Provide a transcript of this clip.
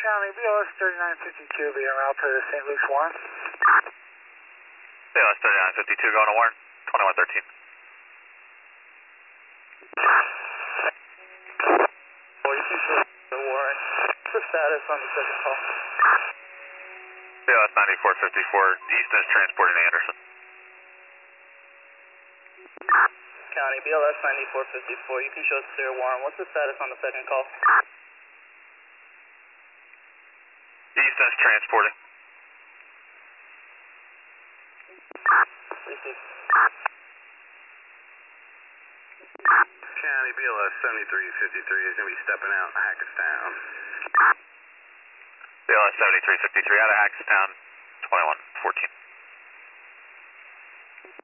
County, BLS 3952 being route to St. Luke's Warren. BLS 3952 going to Warren, 2113. Well, you can show the Warren. What's the status on the second call? BLS 9454, Easton is transporting Anderson. County, BLS 9454, you can show us clear Warren. What's the status on the second call? Easton is transporting. Receive. County, BLS 7353 is going to be stepping out Hackettstown. BLS 7353 out of Hackettstown, 2114.